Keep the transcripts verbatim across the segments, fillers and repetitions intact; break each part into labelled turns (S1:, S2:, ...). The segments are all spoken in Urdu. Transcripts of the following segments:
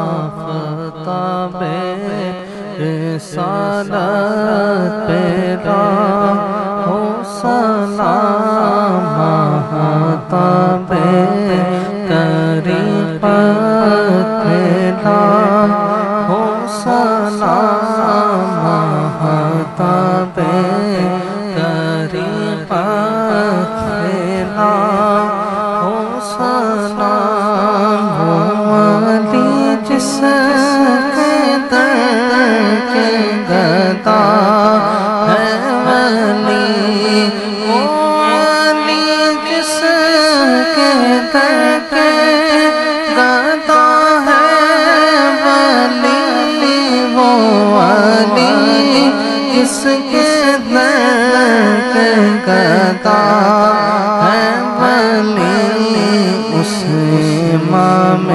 S1: آفتاب رسالت پیدا ہو سلام مہتاب طریقت پیدا ہو سلام مہتاب طریقت پیدا ہو سلام علی جس کے در کے گدا ہے ولی وہ علی جس کے در کے گدا ہے ولی وہ علی جس کے در کے گدا ہے ولی اس امام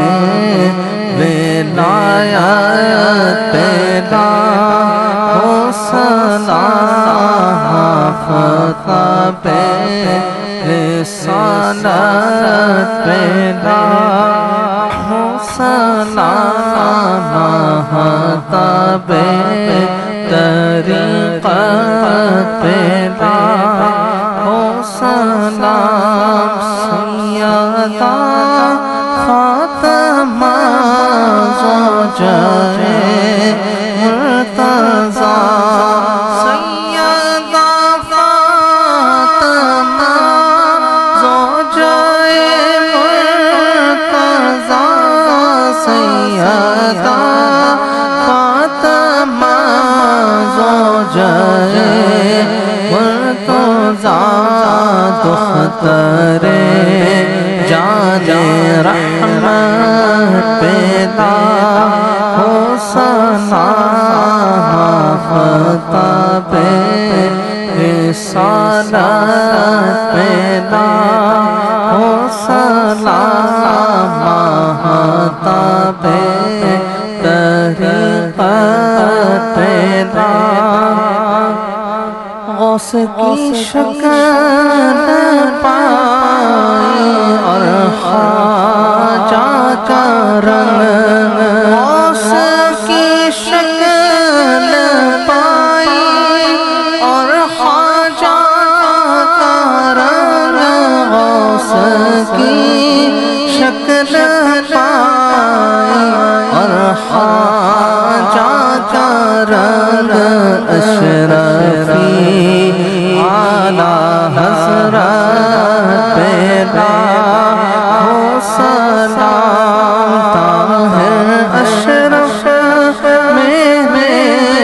S1: ولایت پیدا ہو سلام آفتاب رسالت پیدا ہو سلام مہتاب طریقت پیدا ہو سلام سیدہ فاطمہ زوجہ مرتضی سیدہ فاطمہ زوجہ مرتضی سیدہ فاطمہ زوجہ مرتضی دختر جان رحمت پیدا ہو سلام آفتاب رسالت پیدا ہو سلام مہتاب طریقت پیدا غوث کی شکل پائی اور خواجہ کا رنگ غوث کی شکل پائی اور خواجہ کا رنگ غوث کی شکل پائی اور خواجہ کا رنگ اشرفی اعلیٰ حضرت پیدا ہو سلام طاہر اشرف میرے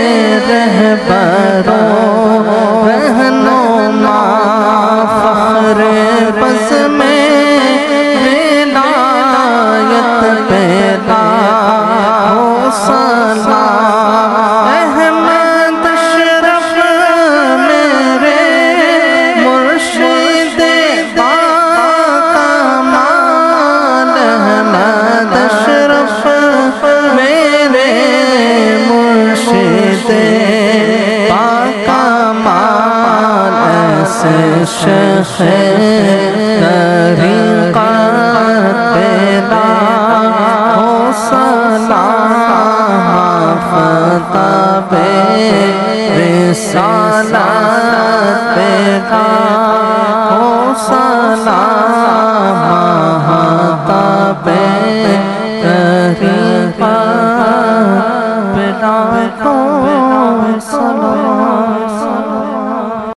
S1: رہبروں رہنما فخر بز میں ولایت پیدا ہو سلام احمد اشرف میرے مرشد باکمال احمد اشرف میرے مرشد باکمال ایسے شیخ طریقت پیدا ہو سلام آفتاب رسالت پیدا ہو سلام مہتاب طریقت پیدا ہو سلام